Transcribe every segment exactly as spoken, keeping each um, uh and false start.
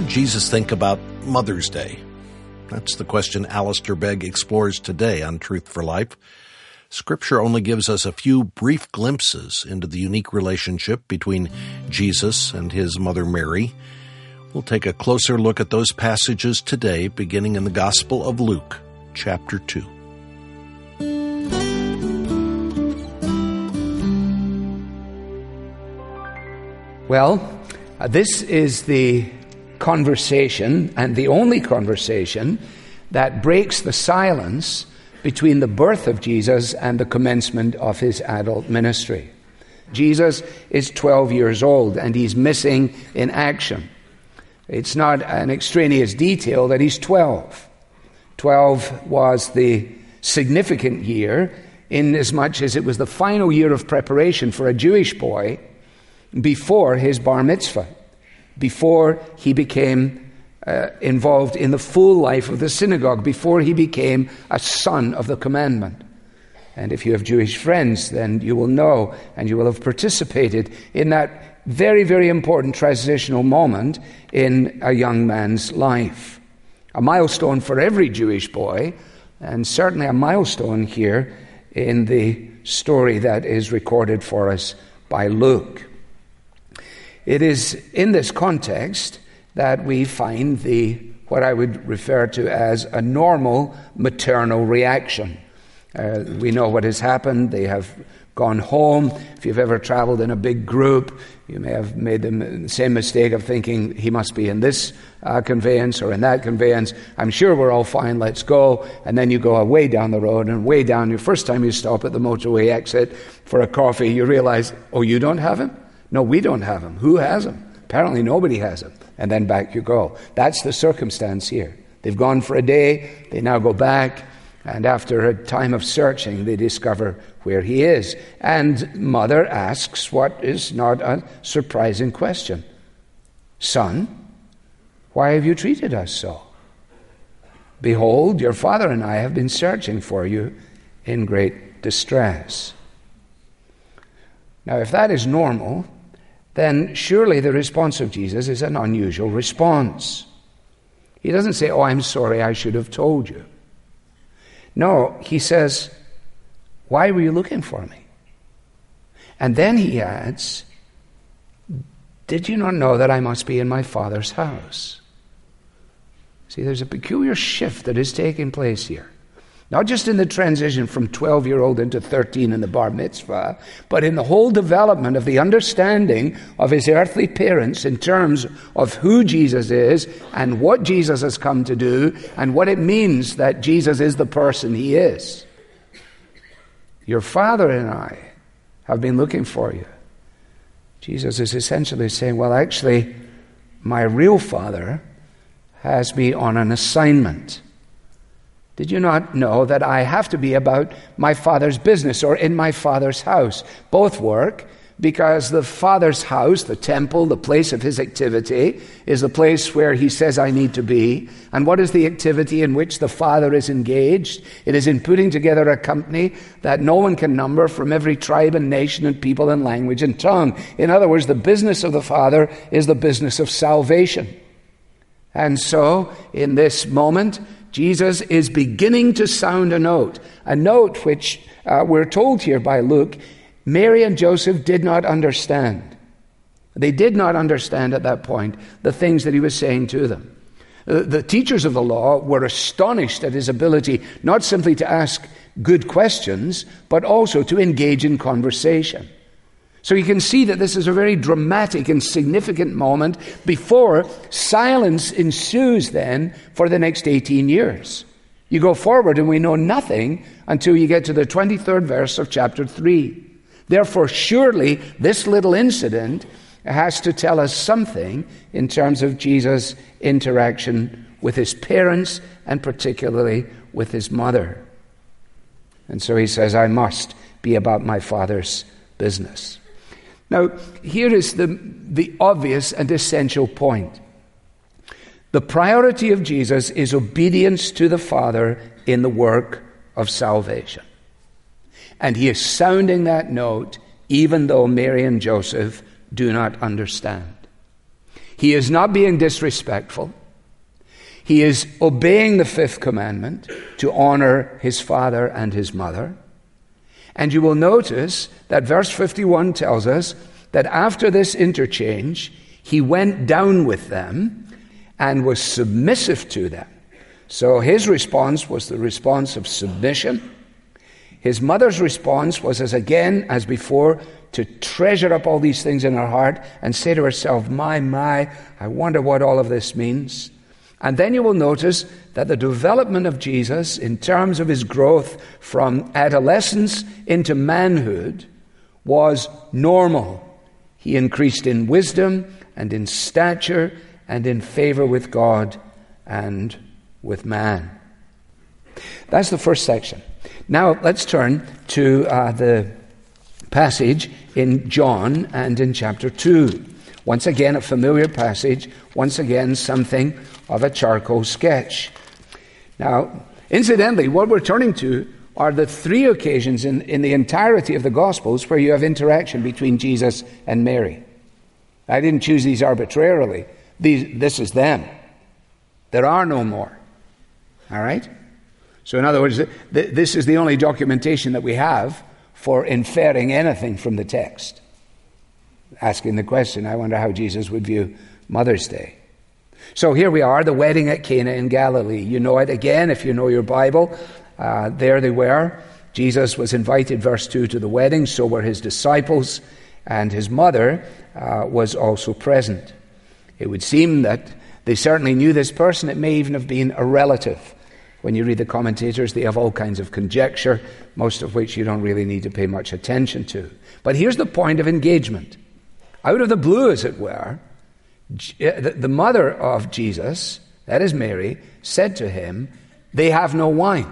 did Jesus think about Mother's Day? That's the question Alistair Begg explores today on Truth for Life. Scripture only gives us a few brief glimpses into the unique relationship between Jesus and his mother Mary. We'll take a closer look at those passages today, beginning in the Gospel of Luke, chapter two. Well, uh, this is the conversation, and the only conversation, that breaks the silence between the birth of Jesus and the commencement of his adult ministry. Jesus is twelve years old, and he's missing in action. It's not an extraneous detail that he's twelve. twelve was the significant year, inasmuch as it was the final year of preparation for a Jewish boy before his bar mitzvah, before he became uh, involved in the full life of the synagogue, before he became a son of the commandment. And if you have Jewish friends, then you will know and you will have participated in that very, very important transitional moment in a young man's life. A milestone for every Jewish boy, and certainly a milestone here in the story that is recorded for us by Luke. It is in this context that we find the what I would refer to as a normal maternal reaction. Uh, we know what has happened. They have gone home. If you've ever traveled in a big group, you may have made the same mistake of thinking he must be in this uh, conveyance or in that conveyance. I'm sure we're all fine, let's go. And then you go way down the road, and way down, your first time you stop at the motorway exit for a coffee, you realize, oh, you don't have him? No, we don't have him. Who has him? Apparently nobody has him. And then back you go. That's the circumstance here. They've gone for a day, they now go back, and after a time of searching, they discover where he is. And mother asks what is not a surprising question. Son, why have you treated us so? Behold, your father and I have been searching for you in great distress. Now, if that is normal, then surely the response of Jesus is an unusual response. He doesn't say, oh, I'm sorry, I should have told you. No, he says, why were you looking for me? And then he adds, did you not know that I must be in my Father's house? See, there's a peculiar shift that is taking place here. Not just in the transition from twelve-year-old into thirteen in the bar mitzvah, but in the whole development of the understanding of his earthly parents in terms of who Jesus is and what Jesus has come to do and what it means that Jesus is the person he is. Your father and I have been looking for you. Jesus is essentially saying, well, actually, my real father has me on an assignment. Did you not know that I have to be about my Father's business or in my Father's house? Both work because the Father's house, the temple, the place of his activity, is the place where he says I need to be. And what is the activity in which the Father is engaged? It is in putting together a company that no one can number from every tribe and nation and people and language and tongue. In other words, the business of the Father is the business of salvation. And so, in this moment, Jesus is beginning to sound a note, a note which uh, we're told here by Luke, Mary and Joseph did not understand. They did not understand at that point the things that he was saying to them. Uh, the teachers of the law were astonished at his ability not simply to ask good questions, but also to engage in conversation. So you can see that this is a very dramatic and significant moment before silence ensues then for the next eighteen years. You go forward and we know nothing until you get to the twenty-third verse of chapter three. Therefore, surely this little incident has to tell us something in terms of Jesus' interaction with his parents and particularly with his mother. And so he says, I must be about my Father's business. Now, here is the, the obvious and essential point. The priority of Jesus is obedience to the Father in the work of salvation. And he is sounding that note even though Mary and Joseph do not understand. He is not being disrespectful. He is obeying the fifth commandment to honor his father and his mother. And you will notice that verse fifty-one tells us that after this interchange, he went down with them and was submissive to them. So his response was the response of submission. His mother's response was, as again, as before, to treasure up all these things in her heart and say to herself, my, my, I wonder what all of this means. And then you will notice that the development of Jesus in terms of his growth from adolescence into manhood was normal. He increased in wisdom and in stature and in favor with God and with man. That's the first section. Now let's turn to uh, the passage in John and in chapter two. Once again, a familiar passage. Once again, something of a charcoal sketch. Now, incidentally, what we're turning to are the three occasions in, in the entirety of the Gospels where you have interaction between Jesus and Mary. I didn't choose these arbitrarily. These, this is them. There are no more. All right? So in other words, th- this is the only documentation that we have for inferring anything from the text. Asking the question, I wonder how Jesus would view Mother's Day. So here we are, the wedding at Cana in Galilee. You know it again if you know your Bible. Uh, there they were. Jesus was invited, verse two, to the wedding. So were his disciples, and his mother uh, was also present. It would seem that they certainly knew this person. It may even have been a relative. When you read the commentators, they have all kinds of conjecture, most of which you don't really need to pay much attention to. But here's the point of engagement. Out of the blue, as it were, the mother of Jesus, that is Mary, said to him, they have no wine.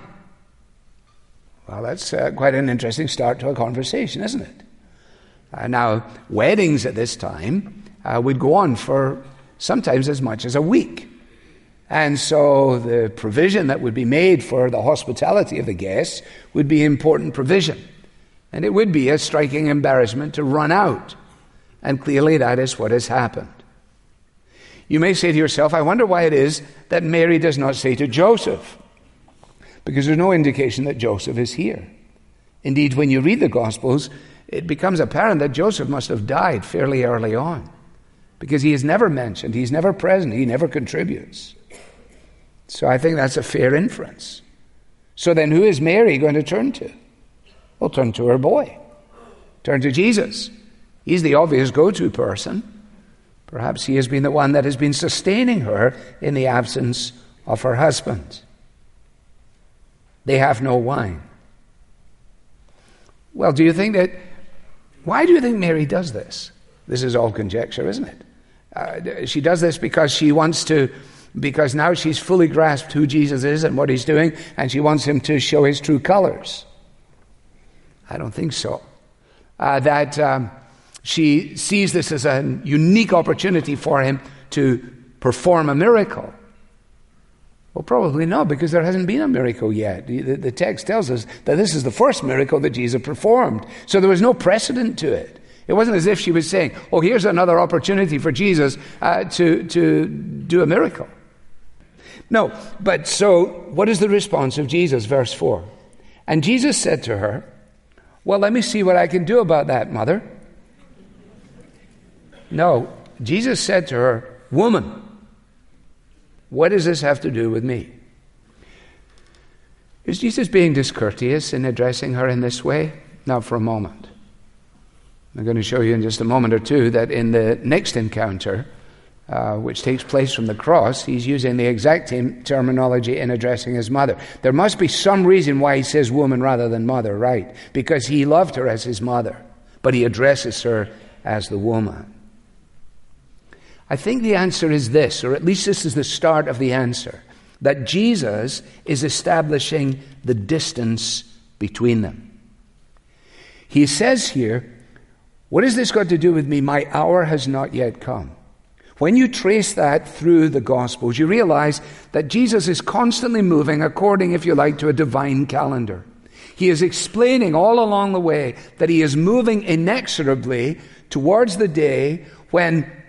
Well, that's uh, quite an interesting start to a conversation, isn't it? Uh, now, weddings at this time uh, would go on for sometimes as much as a week. And so the provision that would be made for the hospitality of the guests would be important provision. And it would be a striking embarrassment to run out. And clearly that is what has happened. You may say to yourself, I wonder why it is that Mary does not say to Joseph. Because there's no indication that Joseph is here. Indeed, when you read the Gospels, it becomes apparent that Joseph must have died fairly early on. Because he is never mentioned, he's never present, he never contributes. So I think that's a fair inference. So then who is Mary going to turn to? Well, turn to her boy. Turn to Jesus. He's the obvious go-to person. Perhaps he has been the one that has been sustaining her in the absence of her husband. They have no wine. Well, do you think that, why do you think Mary does this? This is all conjecture, isn't it? Uh, she does this because she wants to, because now she's fully grasped who Jesus is and what he's doing, and she wants him to show his true colors. I don't think so. Uh, that um, she sees this as a unique opportunity for him to perform a miracle. Well, probably not, because there hasn't been a miracle yet. The, the text tells us that this is the first miracle that Jesus performed. So there was no precedent to it. It wasn't as if she was saying, oh, here's another opportunity for Jesus uh, to, to do a miracle. No, but so what is the response of Jesus? Verse four. And Jesus said to her, well, let me see what I can do about that, mother. No, Jesus said to her, woman, what does this have to do with me? Is Jesus being discourteous in addressing her in this way? Not for a moment. I'm going to show you in just a moment or two that in the next encounter, uh, which takes place from the cross, he's using the exact same terminology in addressing his mother. There must be some reason why he says woman rather than mother, right? Because he loved her as his mother, but he addresses her as the woman. I think the answer is this, or at least this is the start of the answer, that Jesus is establishing the distance between them. He says here, what has this got to do with me? My hour has not yet come. When you trace that through the Gospels, you realize that Jesus is constantly moving according, if you like, to a divine calendar. He is explaining all along the way that he is moving inexorably towards the day when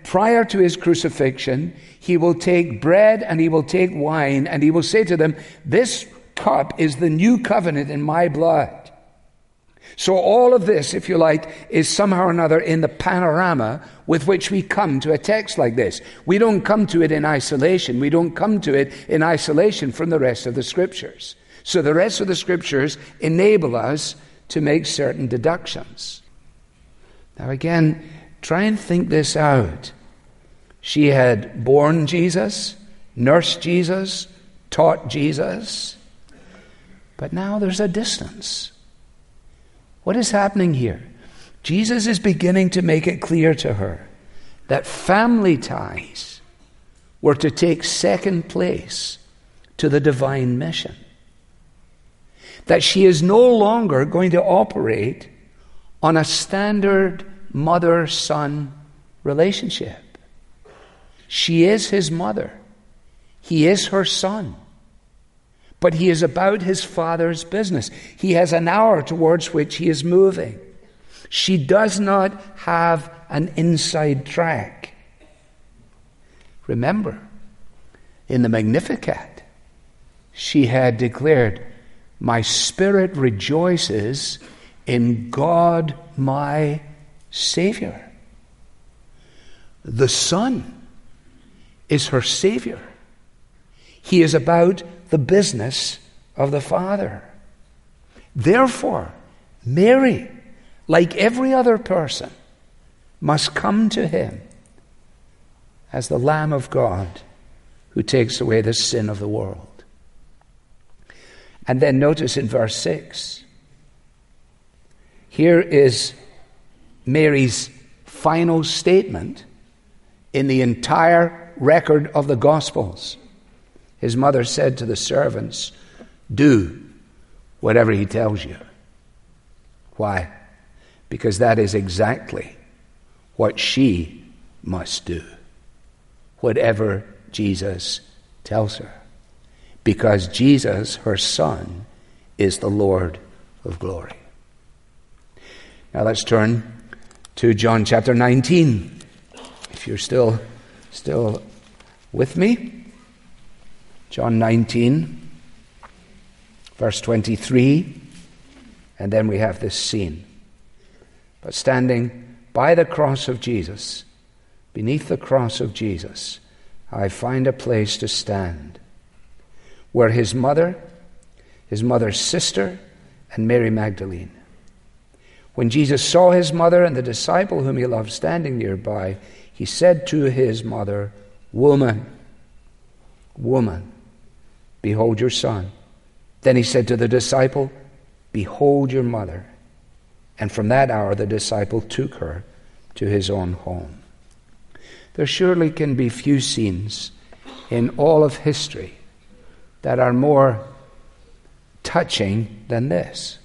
prior to his crucifixion, he will take bread and he will take wine and he will say to them, this cup is the new covenant in my blood. So all of this, if you like, is somehow or another in the panorama with which we come to a text like this. We don't come to it in isolation. We don't come to it in isolation from the rest of the Scriptures. So the rest of the Scriptures enable us to make certain deductions. Now again, try and think this out. She had born Jesus, nursed Jesus, taught Jesus, but now there's a distance. What is happening here? Jesus is beginning to make it clear to her that family ties were to take second place to the divine mission. That she is no longer going to operate on a standard mother-son relationship. She is his mother. He is her son. But he is about his Father's business. He has an hour towards which he is moving. She does not have an inside track. Remember, in the Magnificat, she had declared, my spirit rejoices in God my Savior. The Son is her Savior. He is about the business of the Father. Therefore, Mary, like every other person, must come to him as the Lamb of God who takes away the sin of the world. And then notice in verse six, here is Mary's final statement in the entire record of the Gospels. His mother said to the servants, do whatever he tells you. Why? Because that is exactly what she must do. Whatever Jesus tells her. Because Jesus, her son, is the Lord of glory. Now let's turn to John chapter nineteen. If you're still, still with me. John nineteen, verse twenty-three, and then we have this scene. But standing by the cross of Jesus, beneath the cross of Jesus, I find a place to stand, where his mother, his mother's sister, and Mary Magdalene. When Jesus saw his mother and the disciple whom he loved standing nearby, he said to his mother, Woman, woman, behold your son. Then he said to the disciple, Behold your mother. And from that hour the disciple took her to his own home. There surely can be few scenes in all of history that are more touching than this.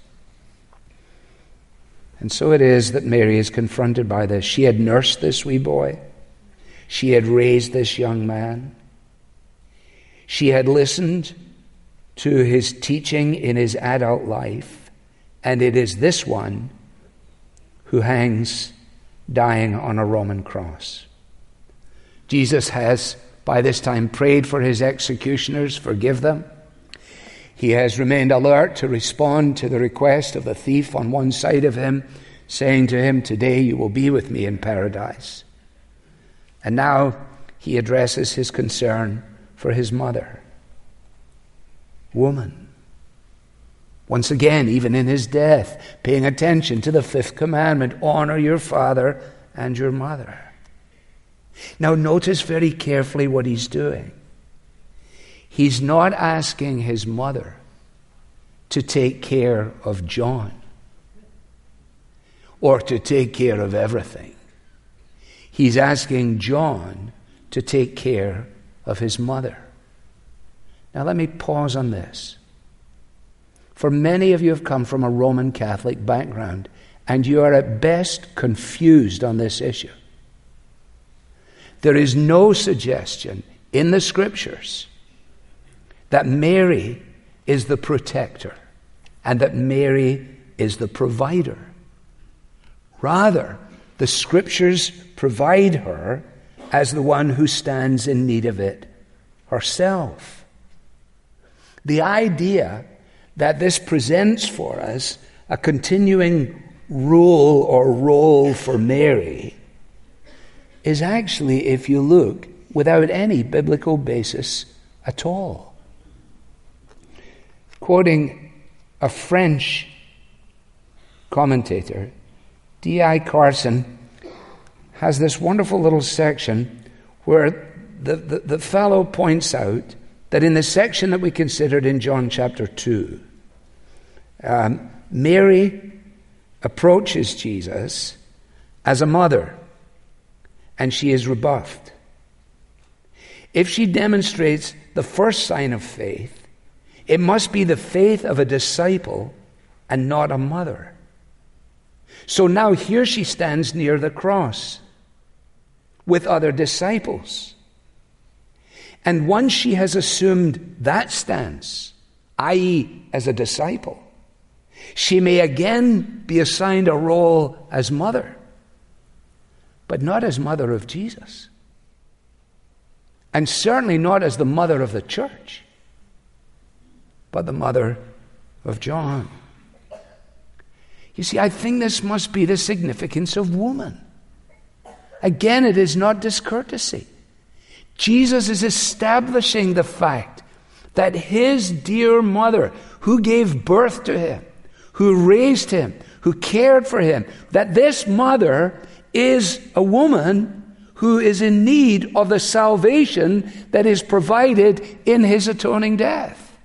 And so it is that Mary is confronted by this. She had nursed this wee boy. She had raised this young man. She had listened to his teaching in his adult life, and it is this one who hangs dying on a Roman cross. Jesus has by this time prayed for his executioners, forgive them. He has remained alert to respond to the request of the thief on one side of him, saying to him, Today you will be with me in paradise. And now he addresses his concern for his mother. Woman. Once again, even in his death, paying attention to the fifth commandment, honor your father and your mother. Now notice very carefully what he's doing. He's not asking his mother to take care of John or to take care of everything. He's asking John to take care of his mother. Now let me pause on this. For many of you have come from a Roman Catholic background, and you are at best confused on this issue. There is no suggestion in the Scriptures that Mary is the protector and that Mary is the provider. Rather, the Scriptures provide her as the one who stands in need of it herself. The idea that this presents for us a continuing rule or role for Mary is actually, if you look, without any biblical basis at all. Quoting a French commentator, D I Carson has this wonderful little section where the, the, the fellow points out that in the section that we considered in John chapter two, um, Mary approaches Jesus as a mother, and she is rebuffed. If she demonstrates the first sign of faith, it must be the faith of a disciple and not a mother. So now here she stands near the cross with other disciples. And once she has assumed that stance, that is as a disciple, she may again be assigned a role as mother, but not as mother of Jesus. And certainly not as the mother of the church, but the mother of John. You see, I think this must be the significance of woman. Again, it is not discourtesy. Jesus is establishing the fact that his dear mother, who gave birth to him, who raised him, who cared for him, that this mother is a woman who is in need of the salvation that is provided in his atoning death.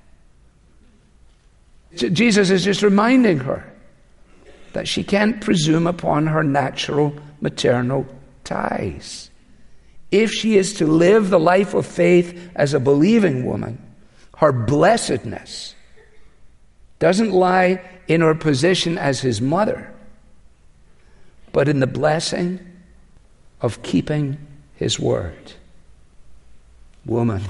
Jesus is just reminding her that she can't presume upon her natural maternal ties. If she is to live the life of faith as a believing woman, her blessedness doesn't lie in her position as his mother, but in the blessing of keeping his word. Woman.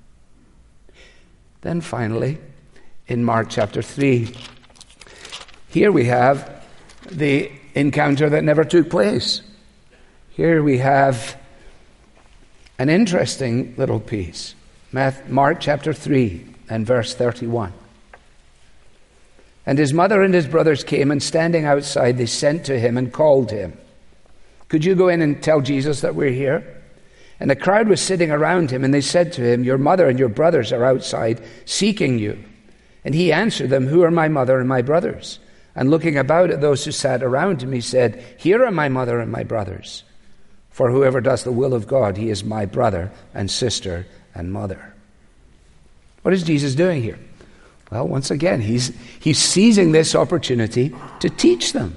Then finally, in Mark chapter three, here we have the encounter that never took place. Here we have an interesting little piece. Mark chapter three and verse thirty-one. And his mother and his brothers came, and standing outside, they sent to him and called him. Could you go in and tell Jesus that we're here? And the crowd was sitting around him, and they said to him, your mother and your brothers are outside seeking you. And he answered them, who are my mother and my brothers? And looking about at those who sat around him, he said, here are my mother and my brothers. For whoever does the will of God, he is my brother and sister and mother. What is Jesus doing here? Well, once again, he's, he's seizing this opportunity to teach them.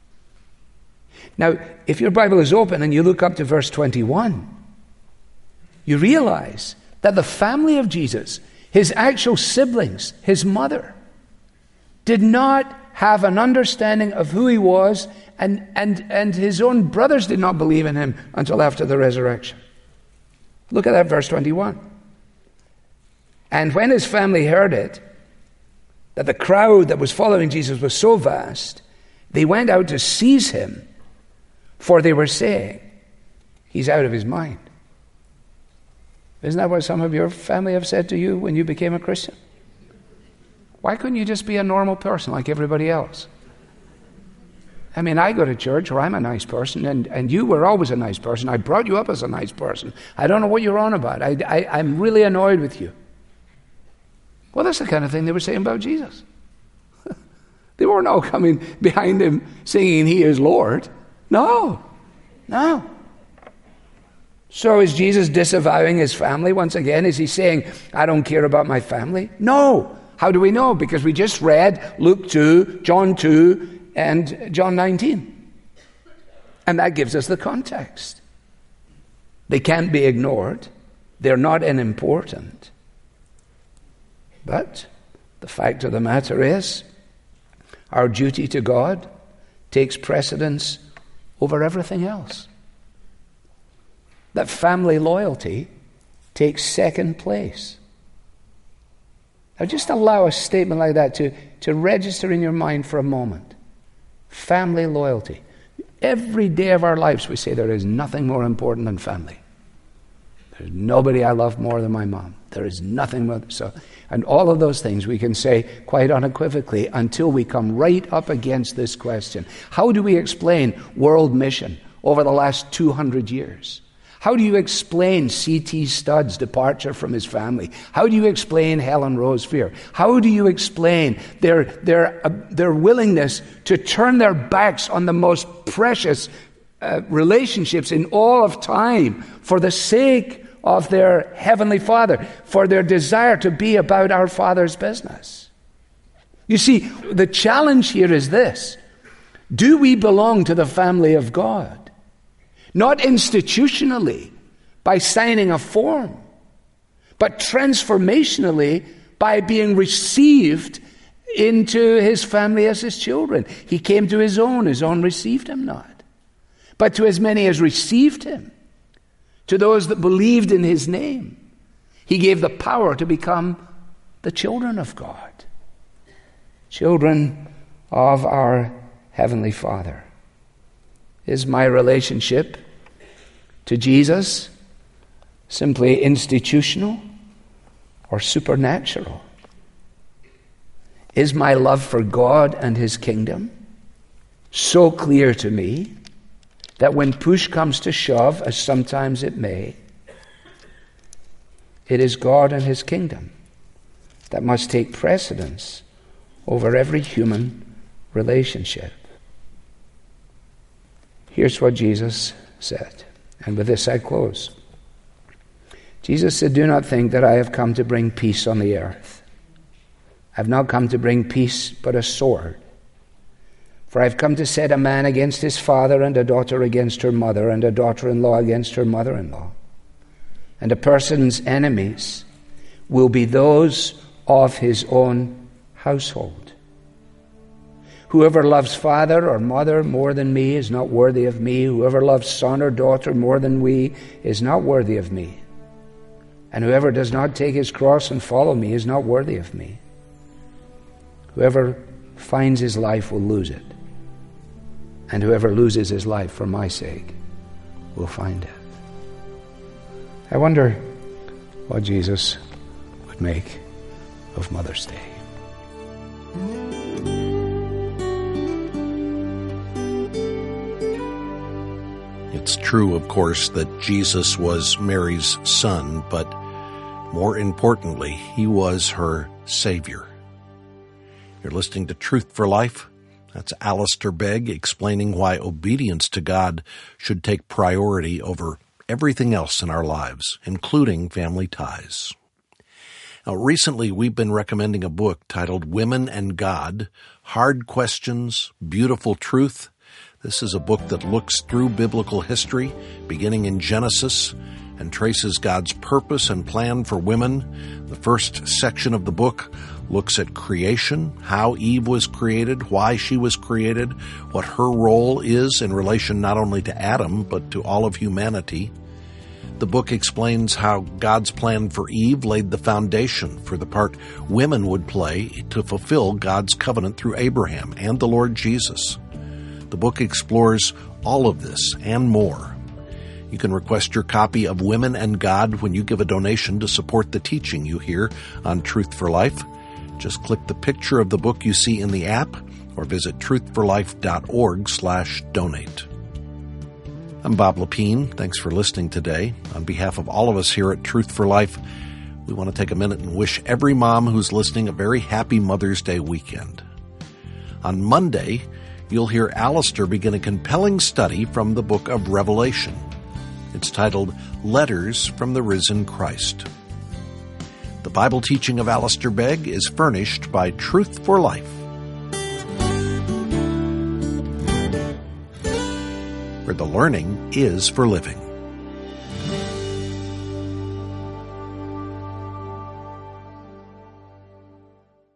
Now, if your Bible is open and you look up to verse twenty-one, you realize that the family of Jesus, his actual siblings, his mother, did not have an understanding of who he was, and, and, and his own brothers did not believe in him until after the resurrection. Look at that verse twenty-one. And when his family heard it, that the crowd that was following Jesus was so vast, they went out to seize him, for they were saying, he's out of his mind. Isn't that what some of your family have said to you when you became a Christian? Why couldn't you just be a normal person like everybody else? I mean, I go to church where I'm a nice person, and, and you were always a nice person. I brought you up as a nice person. I don't know what you're on about. I, I, I'm really annoyed with you. Well, that's the kind of thing they were saying about Jesus. They weren't all coming behind him singing, he is Lord. No, no. So is Jesus disavowing his family once again? Is he saying, I don't care about my family? No. How do we know? Because we just read Luke two, John two, and John nineteen. And that gives us the context. They can't be ignored. They're not unimportant. But the fact of the matter is, our duty to God takes precedence over everything else. That family loyalty takes second place. Now just allow a statement like that to, to register in your mind for a moment. Family loyalty. Every day of our lives we say there is nothing more important than family. There's nobody I love more than my mom. There is nothing more. So, and all of those things we can say quite unequivocally until we come right up against this question. How do we explain world mission over the last two hundred years? How do you explain C T Studd's departure from his family? How do you explain Helen Rose Fear? How do you explain their, their, uh, their willingness to turn their backs on the most precious uh, relationships in all of time for the sake of their Heavenly Father, for their desire to be about our Father's business? You see, the challenge here is this. Do we belong to the family of God? Not institutionally, by signing a form, but transformationally by being received into his family as his children. He came to his own, his own received him not. But to as many as received him, to those that believed in his name, he gave the power to become the children of God, children of our Heavenly Father. Is my relationship to Jesus simply institutional or supernatural? Is my love for God and his kingdom so clear to me that when push comes to shove, as sometimes it may, it is God and his kingdom that must take precedence over every human relationship? Here's what Jesus said, and with this I close. Jesus said, "Do not think that I have come to bring peace on the earth. I have not come to bring peace, but a sword. For I have come to set a man against his father, and a daughter against her mother, and a daughter-in-law against her mother-in-law. And a person's enemies will be those of his own household. Whoever loves father or mother more than me is not worthy of me. Whoever loves son or daughter more than we is not worthy of me. And whoever does not take his cross and follow me is not worthy of me. Whoever finds his life will lose it. And whoever loses his life for my sake will find it." I wonder what Jesus would make of Mother's Day. It's true, of course, that Jesus was Mary's son, but more importantly, he was her Savior. You're listening to Truth for Life. That's Alistair Begg explaining why obedience to God should take priority over everything else in our lives, including family ties. Now, recently we've been recommending a book titled Women and God, Hard Questions, Beautiful Truth. This is a book that looks through biblical history, beginning in Genesis, and traces God's purpose and plan for women. The first section of the book looks at creation, how Eve was created, why she was created, what her role is in relation not only to Adam, but to all of humanity. The book explains how God's plan for Eve laid the foundation for the part women would play to fulfill God's covenant through Abraham and the Lord Jesus. The book explores all of this and more. You can request your copy of Women and God when you give a donation to support the teaching you hear on Truth for Life. Just click the picture of the book you see in the app or visit truthforlife.org slash donate. I'm Bob Lepine. Thanks for listening today. On behalf of all of us here at Truth for Life, we want to take a minute and wish every mom who's listening a very happy Mother's Day weekend. On Monday, you'll hear Alistair begin a compelling study from the book of Revelation. It's titled Letters from the Risen Christ. The Bible teaching of Alistair Begg is furnished by Truth for Life, where the learning is for living.